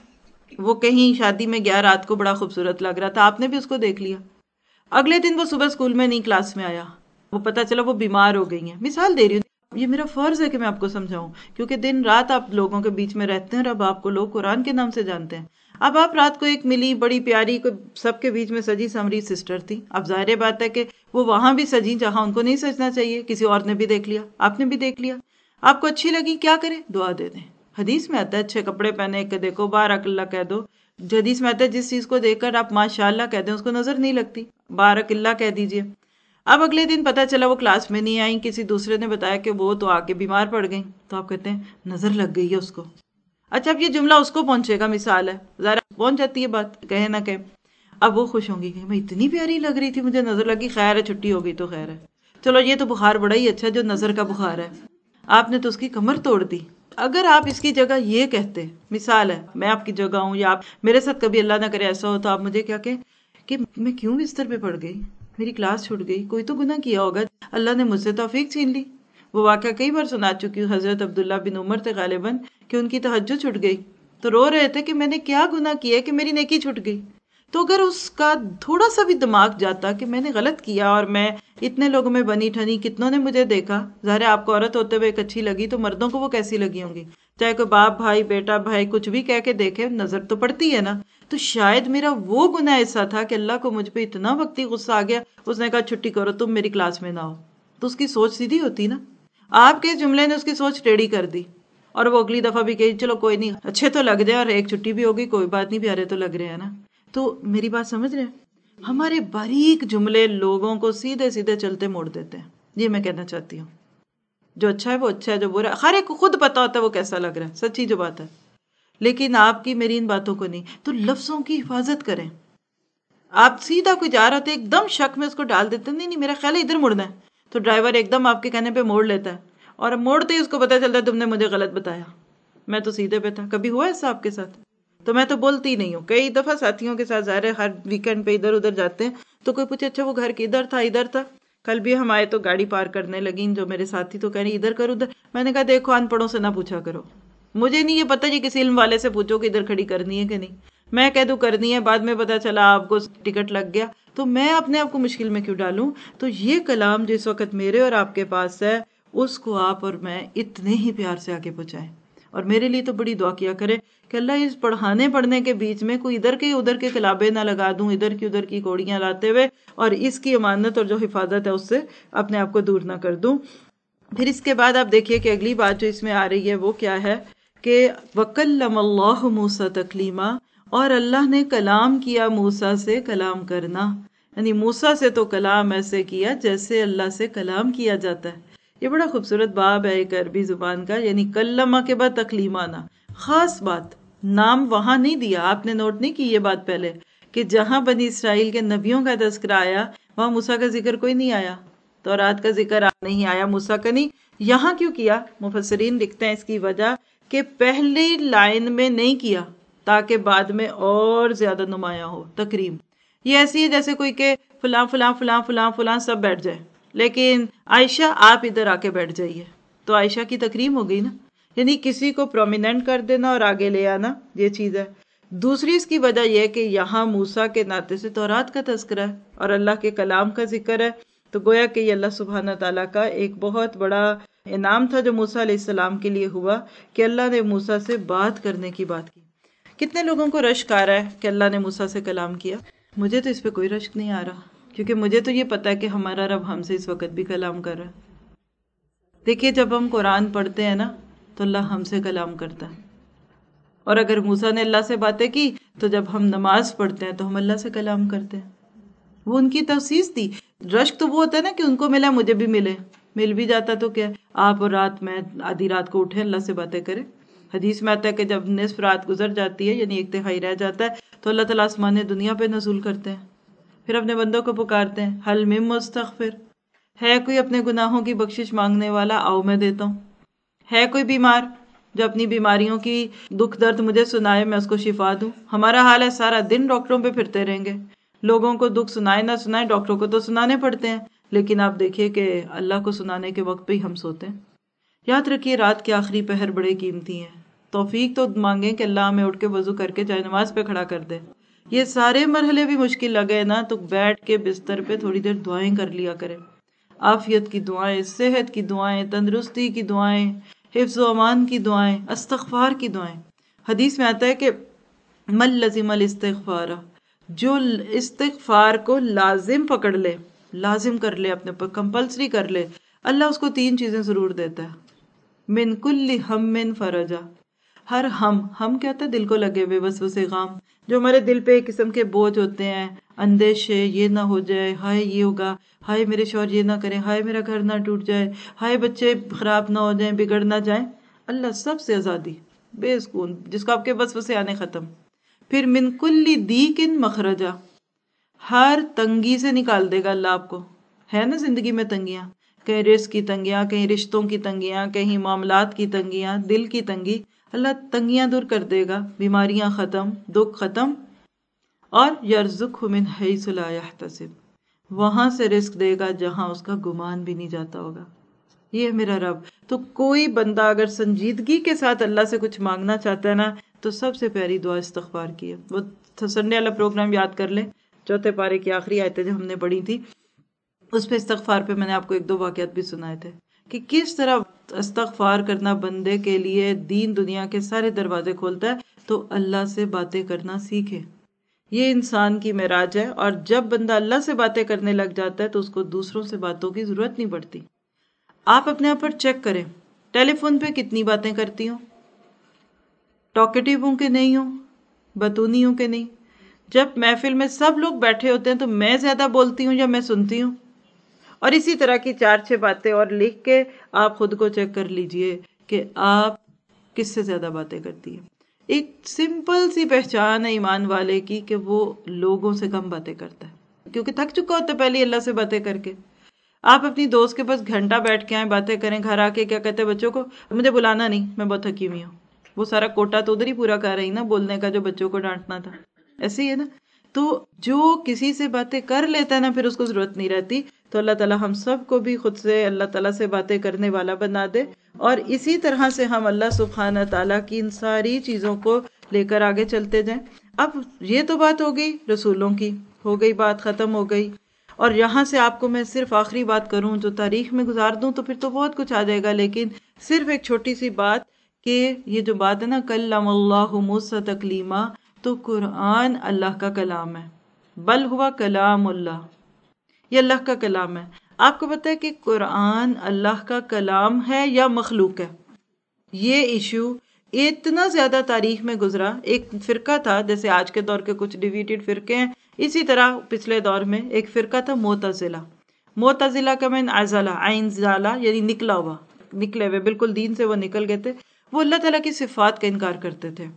وہ کہیں شادی میں گیا، رات کو بڑا خوبصورت لگ رہا تھا، آپ نے بھی اس کو دیکھ لیا. اگلے دن وہ صبح اسکول میں نہیں کلاس میں آیا، وہ پتا چلا وہ بیمار ہو گئی ہیں. مثال دے رہی ہوں، یہ میرا فرض ہے کہ میں آپ کو سمجھاؤں کیونکہ دن رات آپ لوگوں کے بیچ میں رہتے ہیں اور اب آپ کو لوگ قرآن کے نام سے جانتے ہیں. اب آپ رات کو ایک ملی بڑی پیاری، سب کے بیچ میں سجی سمری سسٹر تھی. اب ظاہر بات ہے کہ وہ وہاں بھی سجی جہاں ان کو نہیں سجنا چاہیے، کسی اور نے بھی دیکھ لیا، آپ نے بھی دیکھ لیا. آپ کو اچھی لگی کیا کریں؟ دعا دے دیں. حدیث میں آتا ہے اچھے کپڑے پہنے کے دیکھو بارک اللہ کہہ دو. حدیث میں آتا ہے جس چیز کو دیکھ کر آپ ماشاء اللہ کہہ دیں اس کو نظر نہیں لگتی، بارک اللہ کہہ دیجئے. اب اگلے دن پتا چلا وہ کلاس میں نہیں آئیں، کسی دوسرے نے بتایا کہ وہ تو آ کے بیمار پڑ گئیں، تو آپ کہتے ہیں نظر لگ گئی ہے اس کو. اچھا اب یہ جملہ اس کو پہنچے گا، مثال ہے، ذرا پہنچ جاتی ہے بات کہے نہ کہے. اب وہ خوش ہوں گی کہ میں اتنی پیاری لگ رہی تھی مجھے نظر لگی، خیر ہے چھٹی ہو گئی تو خیر ہے. چلو یہ تو بخار بڑا ہی اچھا جو نظر کا بخار ہے، آپ نے تو اس کی کمر توڑ دی. اگر آپ اس کی جگہ یہ کہتے، مثال ہے میں آپ کی جگہ ہوں یا آپ میرے ساتھ کبھی اللہ نہ کرے ایسا ہو تو آپ مجھے کیا کہیں کہ میں کیوں بستر پہ پڑ گئی، میری کلاس چھوٹ گئی، کوئی تو گناہ کیا ہوگا، اللہ نے مجھ سے توفیق چھین لی. وہ واقعہ کئی بار سنا چکی ہوں، حضرت عبداللہ بن عمر تھے غالباً کہ ان کی تہجد چھوٹ گئی تو رو رہے تھے کہ میں نے کیا گناہ کیا کہ میری نیکی چھوٹ گئی. تو اگر اس کا تھوڑا سا بھی دماغ جاتا کہ میں نے غلط کیا اور میں اتنے لوگوں میں بنی ٹھنی، کتنوں نے مجھے دیکھا، ظاہر ہے آپ کو عورت ہوتے ہوئے ایک اچھی لگی تو مردوں کو وہ کیسی لگی ہوں گی، چاہے کوئی باپ بھائی بیٹا بھائی کچھ بھی کہہ کے دیکھے نظر تو پڑتی ہے نا. تو شاید میرا وہ گناہ ایسا تھا کہ اللہ کو مجھ پہ اتنا وقتی غصہ آ گیا، اس نے کہا چھٹی کرو تم میری کلاس میں نہ ہو. تو اس کی سوچ سیدھی ہوتی نا، آپ کے جملے نے اس کی سوچ ٹیڑھی کر دی اور وہ اگلی دفعہ بھی کہی چلو کوئی نہیں اچھے تو لگ جائے اور ایک چھٹی بھی ہوگی کوئی بات نہیں، پیارے تو لگ رہے ہیں نا. تو میری بات سمجھ رہے ہیں؟ ہمارے باریک جملے لوگوں کو سیدھے سیدھے چلتے موڑ دیتے ہیں. یہ میں کہنا چاہتی ہوں جو اچھا ہے وہ اچھا ہے، جو برا ہر ایک کو خود پتا ہوتا ہے وہ کیسا لگ رہا ہے، سچی جو بات ہے. لیکن آپ کی میری ان باتوں کو نہیں. تو لفظوں کی حفاظت کریں. آپ سیدھا کوئی جا رہا تھا ایک دم شک میں اس کو ڈال دیتے نہیں میرا خیال ہے ادھر مڑنا ہے، تو ڈرائیور ایک دم آپ کے کہنے پہ موڑ لیتا ہے اور موڑتے ہی اس کو پتا چلتا ہے تم نے مجھے غلط بتایا، میں تو سیدھے پہ تھا. کبھی ہوا ایسا آپ کے ساتھ؟ تو میں تو بولتی ہی نہیں ہوں. کئی دفعہ ساتھیوں کے ساتھ ظاہر ہے ہر ویکینڈ پہ ادھر ادھر جاتے ہیں تو کوئی پوچھے اچھا وہ گھر کی ادھر تھا. کل بھی ہم آئے تو گاڑی پار کرنے لگیں جو میرے ساتھی تو کہہ رہی ادھر کرو ادھر. میں نے کہا دیکھو ان پڑھوں سے نہ پوچھا کرو، مجھے نہیں یہ پتا جی کسی علم والے سے پوچھو کہ ادھر کھڑی کرنی ہے کہ نہیں. میں کہہ دوں کرنی ہے بعد میں پتا چلا آپ کو ٹکٹ لگ گیا تو میں اپنے آپ کو مشکل میں کیوں ڈالوں. تو یہ کلام جو اس وقت میرے اور آپ کے پاس ہے اس کو آپ اور میں اتنے ہی پیار سے آگے پہنچائیں. اور میرے لیے تو بڑی دعا کیا کرے کہ اللہ اس پڑھنے کے بیچ میں کوئی ادھر کے ادھر کے کلابے نہ لگا دوں، ادھر کی کوڑیاں لاتے ہوئے، اور اس کی امانت اور جو حفاظت ہے اس سے اپنے آپ کو دور نہ کر دوں. پھر اس کے بعد آپ دیکھیے کہ اگلی بات جو اس میں آ رہی ہے وہ کیا ہے کہ وَكَلَّمَ اللَّهُ مُوسَىٰ تَكْلِيمًا، اور اللہ نے کلام کیا موسیٰ سے کلام کرنا. یعنی موسیٰ سے تو کلام ایسے کیا جیسے اللہ سے کلام کیا جاتا ہے. یہ بڑا خوبصورت باب ہے ایک عربی زبان کا، یعنی کلمہ کے بعد تکلیم آنا، خاص بات. نام وہاں نہیں دیا، آپ نے نوٹ نہیں کی یہ بات پہلے کہ جہاں بنی اسرائیل کے نبیوں کا تذکرہ آیا وہاں موسیٰ کا ذکر کوئی نہیں آیا، تورات کا ذکر نہیں آیا، موسیٰ کا نہیں. یہاں کیوں کیا؟ مفسرین لکھتے ہیں اس کی وجہ کہ پہلی لائن میں نہیں کیا تاکہ بعد میں اور زیادہ نمایاں ہو تکریم. یہ ایسی ہے جیسے کوئی کہ فلاں فلاں فلاں فلاں فلاں سب بیٹھ جائے لیکن عائشہ آپ ادھر آ کے بیٹھ جائیے، تو عائشہ کی تکریم ہو گئی نا. یعنی کسی کو پرومیننٹ کر دینا اور آگے لے آنا، یہ چیز ہے. دوسری اس کی وجہ یہ کہ یہاں موسیٰ کے ناطے سے تورات کا تذکرہ ہے اور اللہ کے کلام کا ذکر ہے، تو گویا کہ یہ اللہ سبحانہ تعالیٰ کا ایک بہت بڑا انعام تھا جو موسیٰ علیہ السلام کے لیے ہوا کہ اللہ نے موسیٰ سے بات کرنے کی بات کی. کتنے لوگوں کو رشک آ رہا ہے کہ اللہ نے موسیٰ سے کلام کیا؟ مجھے تو اس پہ کوئی رشک نہیں آ رہا، کیونکہ مجھے تو یہ پتا ہے کہ ہمارا رب ہم سے اس وقت بھی کلام کر رہا ہے. دیکھیے جب ہم قرآن پڑھتے ہیں نا تو اللہ ہم سے کلام کرتا ہے، اور اگر موسیٰ نے اللہ سے باتیں کی تو جب ہم نماز پڑھتے ہیں تو ہم اللہ سے کلام کرتے ہیں. وہ ان کی تخصیص تھی. رشک تو وہ ہوتا ہے نا کہ ان کو ملا مجھے بھی ملے، مل بھی جاتا تو کیا آپ اور رات میں آدھی رات کو اٹھیں اللہ سے باتیں کریں. حدیث میں آتا ہے کہ جب نصف رات گزر جاتی ہے یعنی ایک تہائی رہ جاتا ہے تو اللہ تعالیٰ آسمان دنیا پہ نزول کرتے ہیں، پھر اپنے بندوں کو پکارتے ہیں حل من مستغفر، ہے کوئی اپنے گناہوں کی بخشش مانگنے والا، آؤ میں دیتا ہوں. ہے کوئی بیمار جو اپنی بیماریوں کی دکھ درد مجھے سنائے میں اس کو شفا دوں. ہمارا حال ہے سارا دن ڈاکٹروں پہ پھرتے رہیں گے، لوگوں کو دکھ سنائے نہ سنائے ڈاکٹروں کو تو سنانے پڑتے ہیں، لیکن آپ دیکھیے کہ اللہ کو سنانے کے وقت پہ ہی ہم سوتے ہیں. یاد رکھیے رات کے آخری پہر بڑے قیمتی ہیں. توفیق تو مانگیں کہ اللہ ہمیں اٹھ کے وضو کر کے جائے نماز پہ کھڑا کر دے. یہ سارے مرحلے بھی مشکل لگے نا تو بیٹھ کے بستر پہ تھوڑی دیر دعائیں کر لیا کریں. عافیت کی دعائیں، صحت کی دعائیں، تندرستی کی دعائیں، حفظ و امان کی دعائیں، استغفار کی دعائیں. حدیث میں آتا ہے کہ من لزم الاستغفار، جو استغفار کو لازم پکڑ لے، لازم کر لے، اپنے پر کمپلسری کر لے، اللہ اس کو 3 چیزیں ضرور دیتا ہے. من کل ہم فرجا، ہر ہم کیا ہوتا ہے؟ دل کو لگے ہوئے وسوسے غام، جو ہمارے دل پہ ایک قسم کے بوجھ ہوتے ہیں، اندیشے، یہ نہ ہو جائے، ہائے یہ ہوگا، ہائے میرے شوہر یہ نہ کریں، ہائے میرا گھر نہ ٹوٹ جائے، ہائے بچے خراب نہ ہو جائیں، بگڑ نہ جائیں۔ اللہ سب سے آزادی، بے سکون، جس کو آپ کے وسوسے آنے ختم۔ پھر من کل دیکن مخرجا، ہر تنگی سے نکال دے گا اللہ آپ کو۔ ہے نا زندگی میں تنگیاں، کہیں رزق کی تنگیاں، کہیں رشتوں کی تنگیاں، کہیں معاملات کی تنگیاں، دل کی تنگی، اللہ تنگیاں دور کر دے گا، بیماریاں ختم، دکھ ختم۔ اور یرزقہ من حیث لا یحتسب، وہاں سے رزق دے گا جہاں اس کا گمان بھی نہیں جاتا ہوگا۔ یہ ہے میرا رب۔ تو کوئی بندہ اگر سنجیدگی کے ساتھ اللہ سے کچھ مانگنا چاہتا ہے نا، تو سب سے پیاری دعا استغفار کی ہے۔ وہ سنڈے والا پروگرام یاد کر لیں، چوتھے پارے کی آخری آیتیں جو ہم نے پڑھی تھی، اس پہ استغفار پہ میں نے آپ کو ایک دو واقعات بھی سنائے تھے کہ کس طرح استغفار کرنا بندے کے لیے دین دنیا کے سارے دروازے کھولتا ہے۔ تو اللہ سے باتیں کرنا سیکھے، یہ انسان کی معراج ہے۔ اور جب بندہ اللہ سے باتیں کرنے لگ جاتا ہے تو اس کو دوسروں سے باتوں کی ضرورت نہیں پڑتی۔ آپ اپنے آپ پر چیک کریں، ٹیلی فون پہ کتنی باتیں کرتی ہوں، ٹاکیٹیو ہوں کہ نہیں ہوں، بتونی ہوں کہ نہیں۔ جب محفل میں سب لوگ بیٹھے ہوتے ہیں تو میں زیادہ بولتی ہوں یا میں سنتی ہوں؟ اور اسی طرح کی 4-6 باتیں اور لکھ کے آپ خود کو چیک کر لیجئے کہ آپ کس سے زیادہ باتیں کرتی ہیں۔ ایک سمپل سی پہچان ہے ایمان والے کی کہ وہ لوگوں سے کم باتیں کرتا ہے، کیونکہ تھک چکا ہوتا ہے پہلے اللہ سے باتیں کر کے۔ آپ اپنی دوست کے پاس گھنٹہ بیٹھ کے آئیں، باتیں کریں، گھر آ کے کیا کہتے ہیں بچوں کو؟ مجھے بلانا نہیں، میں بہت تھکی ہوئی ہوں۔ وہ سارا کوٹا تو ادھر ہی پورا کر رہی نا بولنے کا جو بچوں کو ڈانٹنا تھا۔ ایسے ہی ہے نا؟ تو جو کسی سے باتیں کر لیتا ہے نا، پھر اس کو ضرورت نہیں رہتی۔ تو اللہ تعالیٰ ہم سب کو بھی خود سے اللہ تعالیٰ سے باتیں کرنے والا بنا دے، اور اسی طرح سے ہم اللہ سبحانہ تعالیٰ کی ان ساری چیزوں کو لے کر آگے چلتے جائیں۔ اب یہ تو بات ہو گئی رسولوں کی، ہو گئی بات، ختم ہو گئی۔ اور یہاں سے آپ کو میں صرف آخری بات کروں جو تاریخ میں گزار دوں تو پھر تو بہت کچھ آ جائے گا، لیکن صرف ایک چھوٹی سی بات کہ یہ جو بات ہے نا کلم اللہ موسیٰ تکلیما، تو قرآن اللہ کا کلام ہے، بل ہوا کلام اللہ، یہ اللہ کا کلام ہے۔ آپ کو پتہ ہے کہ قرآن اللہ کا کلام ہے یا مخلوق ہے؟ یہ ایشو اتنا زیادہ تاریخ میں گزرا۔ ایک فرقہ تھا، جیسے آج کے دور کے کچھ ڈیویٹڈ فرقے ہیں، اسی طرح پچھلے دور میں ایک فرقہ تھا معتزلہ۔ معتزلہ کا من عزلہ، عین زالہ، یعنی نکلا ہوا، نکلے ہوئے، بالکل دین سے وہ نکل گئے تھے۔ وہ اللہ تعالیٰ کی صفات کا انکار کرتے تھے،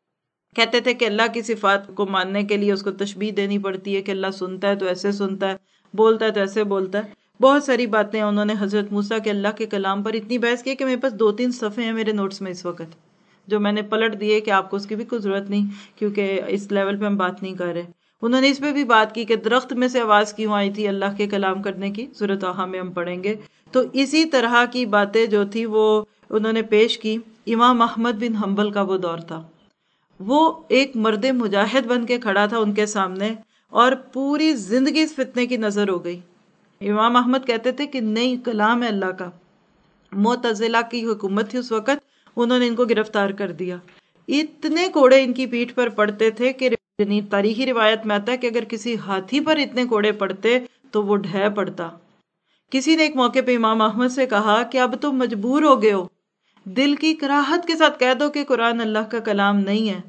کہتے تھے کہ اللہ کی صفات کو ماننے کے لیے اس کو تشبیہ دینی پڑتی ہے کہ اللہ سنتا ہے تو ایسے سنتا ہے، بولتا ہے تو ایسے بولتا ہے۔ بہت ساری باتیں انہوں نے حضرت موسیٰ کے اللہ کے کلام پر اتنی بحث کی کہ میرے پاس 2-3 صفحے ہیں میرے نوٹس میں اس وقت، جو میں نے پلٹ دیے کہ آپ کو اس کی بھی کوئی ضرورت نہیں، کیونکہ اس لیول پہ ہم بات نہیں کر رہے۔ انہوں نے اس پہ بھی بات کی کہ درخت میں سے آواز کیوں آئی تھی اللہ کے کلام کرنے کی، سورۃ طٰہٰ میں ہم پڑھیں گے۔ تو اسی طرح کی باتیں جو تھی وہ انہوں نے پیش کی۔ امام احمد بن حنبل کا وہ دور تھا، وہ ایک مرد مجاہد بن کے کھڑا تھا ان کے سامنے، اور پوری زندگی اس فتنے کی نظر ہو گئی۔ امام احمد کہتے تھے کہ نہیں، کلام ہے اللہ کا۔ معتزلہ کی حکومت تھی اس وقت، انہوں نے ان کو گرفتار کر دیا۔ اتنے کوڑے ان کی پیٹھ پر پڑتے تھے کہ تاریخی روایت میں آتا ہے کہ اگر کسی ہاتھی پر اتنے کوڑے پڑتے تو وہ ڈھہ پڑتا۔ کسی نے ایک موقع پہ امام احمد سے کہا کہ اب تم مجبور ہو گئے ہو، دل کی کراہت کے ساتھ کہہ دو کہ قرآن اللہ کا کلام نہیں ہے۔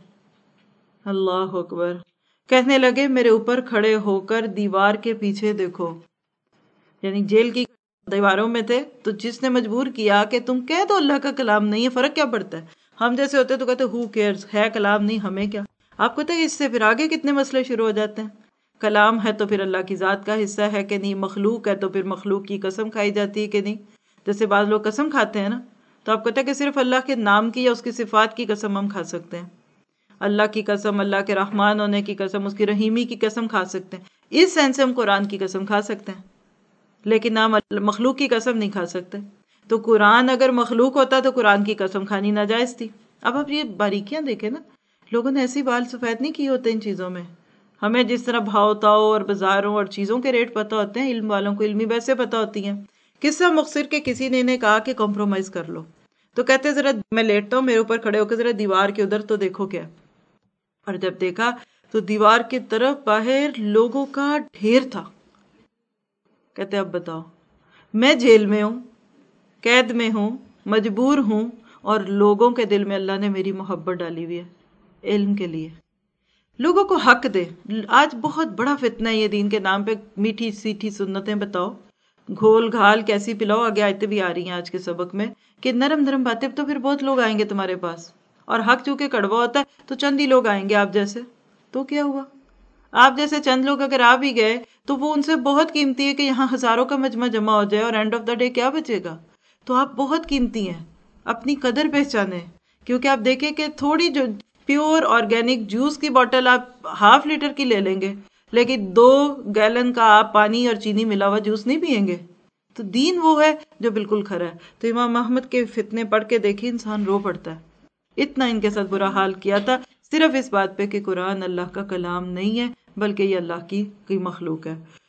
اللہ اکبر۔ کہنے لگے میرے اوپر کھڑے ہو کر دیوار کے پیچھے دیکھو، یعنی جیل کی دیواروں میں تھے، تو جس نے مجبور کیا کہ تم کہہ دو اللہ کا کلام نہیں ہے، فرق کیا پڑتا ہے؟ ہم جیسے ہوتے تو کہتے ہو کیئرز، ہے کلام نہیں، ہمیں کیا؟ آپ کو پتہ ہے اس سے پھر آگے کتنے مسئلے شروع ہو جاتے ہیں۔ کلام ہے تو پھر اللہ کی ذات کا حصہ ہے کہ نہیں، مخلوق ہے تو پھر مخلوق کی قسم کھائی جاتی ہے کہ نہیں۔ جیسے بعض لوگ قسم کھاتے ہیں نا، تو آپ کو پتہ ہے کہ صرف اللہ کے نام کی یا اس کی صفات کی قسم ہم کھا سکتے ہیں۔ اللہ کی قسم، اللہ کے رحمان ہونے کی قسم، اس کی رحیمی کی قسم کھا سکتے ہیں۔ اس سینس سے ہم قرآن کی قسم کھا سکتے ہیں، لیکن ہم مخلوق کی قسم نہیں کھا سکتے۔ تو قرآن اگر مخلوق ہوتا تو قرآن کی قسم کھانی ناجائز تھی۔ اب آپ یہ باریکیاں دیکھیں نا، لوگوں نے ایسی بال سفید نہیں کی ہوتے ان چیزوں میں۔ ہمیں جس طرح بھاؤ تاؤ اور بازاروں اور چیزوں کے ریٹ پتہ ہوتے ہیں، علم والوں کو علمی ویسے پتہ ہوتی ہیں۔ قصہ مختصر کے کسی نے انہیں کہا کہ کمپرومائز کر لو، تو کہتے ذرا میں لیٹتا ہوں، میرے اوپر کھڑے ہو کے ذرا دیوار کے ادھر تو دیکھو کیا۔ اور جب دیکھا تو دیوار کی طرف باہر لوگوں کا ڈھیر تھا۔ کہتے اب بتاؤ، میں جیل میں ہوں، قید میں ہوں، مجبور ہوں، اور لوگوں کے دل میں اللہ نے میری محبت ڈالی ہوئی ہے علم کے لیے. لوگوں کو حق دے. آج بہت بڑا فتنہ ہے یہ دین کے نام پہ میٹھی سیٹھی سنتیں بتاؤ، گھول گھال کیسی پلاؤ. آگے آیتیں بھی آ رہی ہیں آج کے سبق میں کہ نرم نرم باتیں، تو پھر بہت لوگ آئیں گے تمہارے پاس، اور حق چونکہ کڑوا ہوتا ہے تو چند ہی لوگ آئیں گے آپ جیسے. تو کیا ہوا؟ آپ جیسے چند لوگ اگر آ بھی گئے تو وہ ان سے بہت قیمتی ہے کہ یہاں ہزاروں کا مجمع جمع ہو جائے اور اینڈ آف دا ڈے کیا بچے گا. تو آپ بہت قیمتی ہیں، اپنی قدر پہچانیں. کیونکہ آپ دیکھیں کہ تھوڑی جو پیور آرگینک جوس کی بوٹل آپ 1/2 لیٹر کی لے لیں گے، لیکن 2 گیلن کا آپ پانی اور چینی ملا ہوا جوس نہیں پئیں گے. تو دین وہ ہے جو بالکل کھرا ہے. تو امام احمد کے فتنے پڑھ کے دیکھیں انسان رو پڑتا ہے. اتنا ان کے ساتھ برا حال کیا تھا صرف اس بات پہ کہ قرآن اللہ کا کلام نہیں ہے بلکہ یہ اللہ کی مخلوق ہے.